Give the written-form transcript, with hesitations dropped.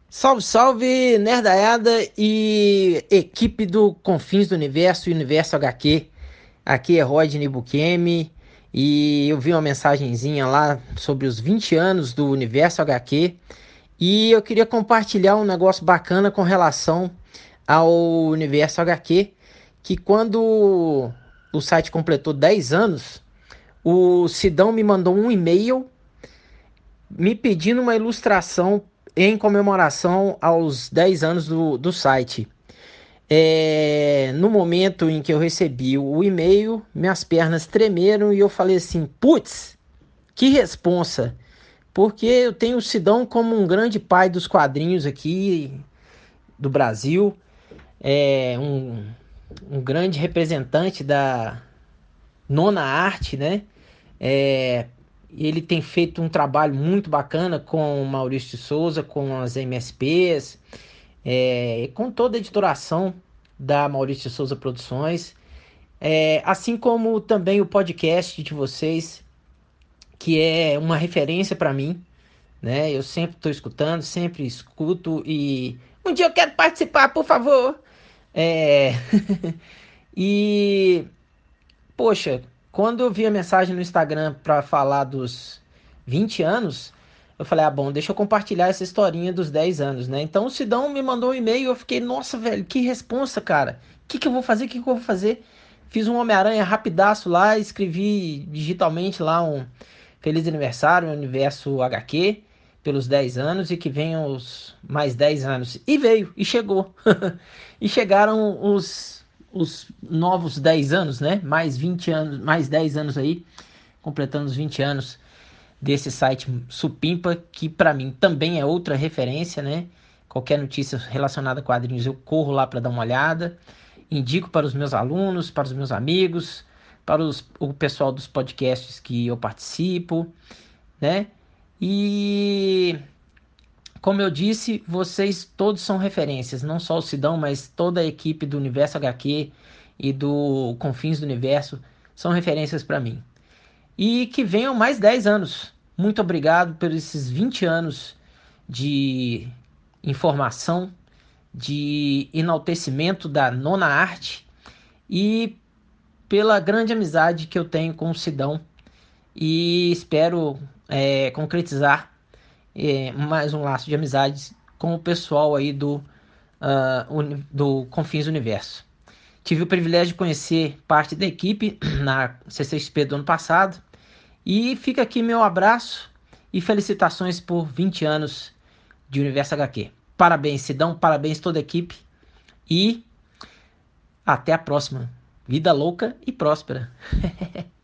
Salve, salve, nerdaiada e equipe do Confins do Universo e Universo HQ. Aqui é Rodney Bukemi e eu vi uma mensagenzinha lá sobre os 20 anos do Universo HQ e eu queria compartilhar um negócio bacana com relação ao Universo HQ, que quando o site completou 10 anos, o Sidão me mandou um e-mail me pedindo uma ilustração em comemoração aos 10 anos do site. No momento em que eu recebi o e-mail, minhas pernas tremeram e eu falei assim: putz, que responsa! Porque eu tenho o Sidão como um grande pai dos quadrinhos aqui do Brasil, um grande representante da nona arte, né? É, ele tem feito um trabalho muito bacana com o Maurício de Souza, com as MSPs, com toda a editoração da Maurício de Souza Produções, assim como também o podcast de vocês, que é uma referência para mim, né? Eu sempre estou escutando, sempre escuto e um dia eu quero participar, por favor. É... e poxa, quando eu vi a mensagem no Instagram para falar dos 20 anos, eu falei, ah, bom, deixa eu compartilhar essa historinha dos 10 anos, né? Então o Sidão me mandou um e-mail e eu fiquei, nossa, velho, que responsa, cara. O que eu vou fazer? O que eu vou fazer? Fiz um Homem-Aranha rapidaço lá, escrevi digitalmente lá um Feliz Aniversário, Universo HQ, pelos 10 anos e que venham os mais 10 anos. E veio, e chegou. E chegaram os novos 10 anos, né? Mais 20 anos, mais 10 anos aí, completando os 20 anos desse site Supimpa, que para mim também é outra referência, né? Qualquer notícia relacionada a quadrinhos eu corro lá para dar uma olhada, indico para os meus alunos, para os meus amigos, para o pessoal dos podcasts que eu participo, né? E como eu disse, vocês todos são referências, não só o Sidão, mas toda a equipe do Universo HQ e do Confins do Universo são referências para mim. E que venham mais 10 anos. Muito obrigado por esses 20 anos de informação, de enaltecimento da nona arte e pela grande amizade que eu tenho com o Sidão. E espero concretizar mais um laço de amizades com o pessoal aí do Confins do Universo. Tive o privilégio de conhecer parte da equipe na CCXP do ano passado. E fica aqui meu abraço e felicitações por 20 anos de Universo HQ. Parabéns, Sidão, parabéns toda a equipe e até a próxima. Vida louca e próspera.